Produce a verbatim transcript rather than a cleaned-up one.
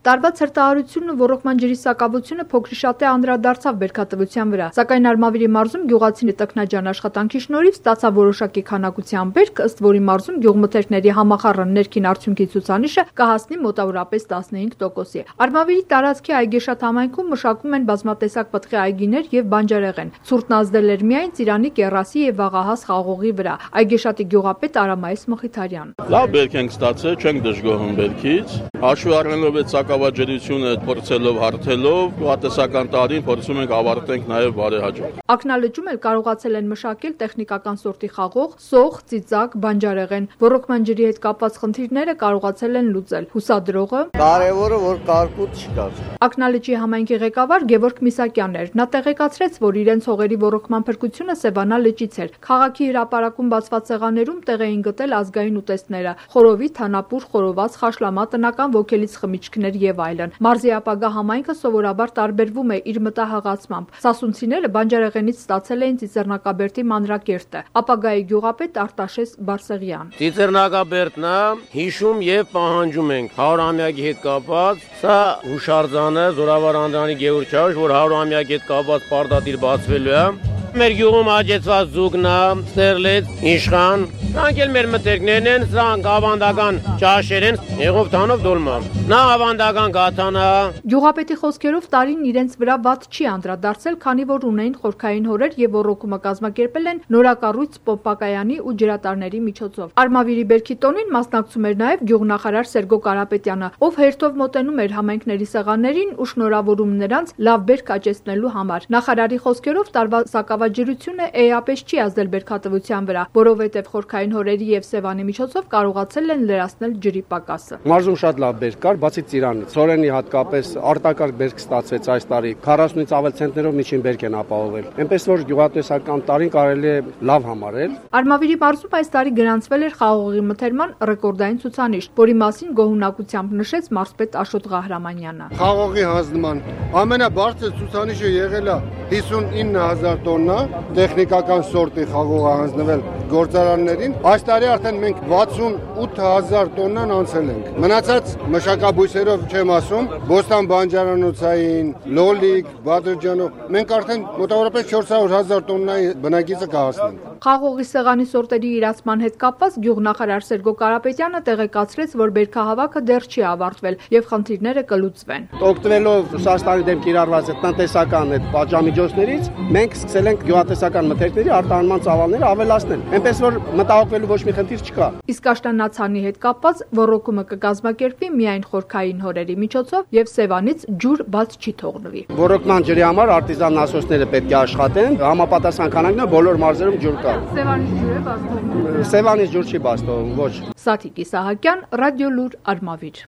Տարված հրտահարությունն ու ոռոգման ջրի սակավությունը փոքրիշատե անդրադարձավ բերքատվության վրա, սակայն Արմավիրի մարզում գյուղացիների տքնաջան աշխատանքի շնորհիվ ստացավ որոշակի քանակության բերք, ըստ որի մարզում գյուղմթերքների համախառն ներքին արդյունքի ցուցանիշը կհասնի մոտավորապես տասնհինգ տոկոսի։ Արմավիրի տարածքի Այգեշատ համայնքում մշակում են բազմատեսակ պտղի այգիներ եւ բանջարեղեն։ Ցուրտն ազդել էր միայն Ծիրանի, Կեռասի եւ Վաղահաս խաղողի վրա։ Այգեշատի գյուղապետ Արամայես Մխիթարյան։ Լավ բերք ենք ստացել, չենք դժգոհում բերքից։ Հաշվի առնելով այդ սակավաջրությունը փորձելով հարթելով, գյուղատնտեսական տարին փորձում ենք ավարտենք նաեւ բարեհաջող։ Ակնալճում էլ կարողացել են մշակել տեխնիկական սորտի խաղող, սող, ծիծակ, բանջարեղեն։ Ոռոգման ջրի հետ կապված խնդիրները կարողացել են լուծել։ Հուսադրողը կարևորը որ կարկուտ չկար։ Ակնալճի համայնքի ղեկավար Գևորգ Միսակյանն էր։ Նա տեղեկացրեց, որ իրենց հողերի ոռոգման փրկությունը Սևանա լճից էր։ Քաղաքի հրապարակում բացված սեղաններում տեղ էին գտել ազգային ուտեստները՝ խորովի, թանապուր, խորոված, խաշլամա, տնական ոգելից խմիչքներ եւ այլն։ Մարզի ապագա համայնքը սովորաբար տարբերվում է իր մտահղացմամբ։ Սասունցիները բանջարեղենից ստացել էին Ծիծեռնակաբերդի մանրակերտը։ Ապագայի գյուղապետ Արտաշես Բարսեղյան։ Ծիծեռնակաբերդն է հիշում եւ պահանջում ենք հարյուրամյակի հետ կապված։ Սա հուշարձանը Զորավար Անդրանիկ Գևորգյանը, որ հարյուրամյակի հետ կապված պարտադիր բացվելու է։ Մեր գյուղում աճեցված ձուկն է, ստերլեց, իշխան, սրանք էլ մեր մտերքներն են, սրանք ավանդական ճաշեր են, եղով թանով դոլմա։ Նա ավանդական գաթան է։ Գյուղապետի խոսքերով տարին իրենց վրա վատ չի անդրադարձել, քանի որ ունեին խորքային հորեր եւ ոռոգումը կազմակերպել են նորակառույց պոմպակայանի ու ջրատարների միջոցով։ Արմավիրի բերքի տոնին մասնակցում էր նաեւ գյուղնախարար Սերգո Կարապետյանը, ով հերթով մոտենում էր համայնքների սեղաններին ու շնորհավորում նրանց լավ բերք աճեցնելու համար։ Նախարարի խոսքերով տարվա սակավաջրությունը էապես չի ազդել բերքատվության վրա, որովհետեւ խորքային հորերի եւ Սևանի միջոցով կարողացել են լրացնել ջրի պակասը։ Մարզում շատ լավ բերք կար, բացի Ծիրանից։ Սորենի հատկապես արտակարգ բերք ստացվեց այս տարի։ քառասունից ավել ցենտներով միջին բերք են ապահովել։ Այնպես որ գյուղատնտեսական տարին կարելի է լավ համարել։ Արմավիրի մարզում այս տարի գրանցվել էր խաղողի մթերման ռեկորդային ցուցանիշ, որի մասին գոհունակությամբ նշեց մարզպետ Աշոտ Ղահրամանյանը։ Խաղողի հանձնման ամենաբարձր ցուցանիշը եղել է հիսունինը հազար տոննա, տեխնիկական սորտի խաղող է հանձնվել գործարաններին։ Այս տարի արդեն մենք վաթսունութ հազար տոննան անցել ենք։ Մնացած մշակաբույսերով չեմ ասում, բոստան բանջարանոցային, լոլիկ, բադրջանով, մենք արդեն մոտավորապես չորս հարյուր հազար տոննայի բնակիցը կհասնենք։ Խաղողի սեղանի սորտերի իրացման հետ կապված գյուղնախարար Սերգո Կարապետյանը տեղեկացրեց, որ բերքահավաքը դեռ չի ավարտվել եւ խնդիրները կլուծվեն։ Օգտվելով Ռուսաստանի դեմ կիրառված տնտեսական այդ պատժամիջոցներից, մենք սկսել ենք գյուղատնտեսական մթերքների արտահանման ծավալները ավելացնել։ Այնպես որ մտահոգվելու ոչ մի խնդիր չկա։ Իսկ աշտանացանի հետ կապված ոռոգումը կկազմակերպվի միայն խորքային հորերի միջոցով եւ Սևանից ջուր բաց չի թողնվի։ Ոռոգման ջրի համար արտիզան насոսները պետք է աշխատեն, համապատասխան քանակն բոլոր մարզերում ջուր կա։ Սևանից ջուր է բաց թողնվում։ Սևանից ջուր չի բաց թողնում, ոչ։ Սաթիկ Իսահակյան, Ռադիոլուր, Արմավիր։